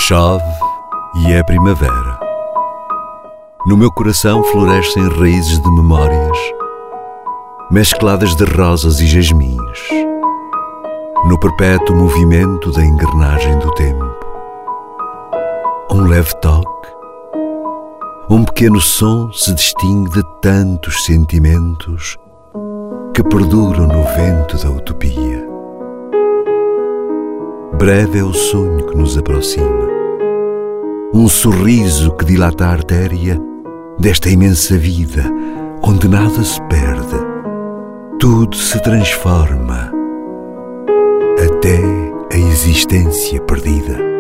Chove e é primavera. No meu coração florescem raízes de memórias, mescladas de rosas e jasmins, no perpétuo movimento da engrenagem do tempo. Um leve toque, um pequeno som se distingue de tantos sentimentos que perduram no vento da utopia. Breve é o sonho que nos aproxima, um sorriso que dilata a artéria desta imensa vida onde nada se perde, tudo se transforma, até a existência perdida.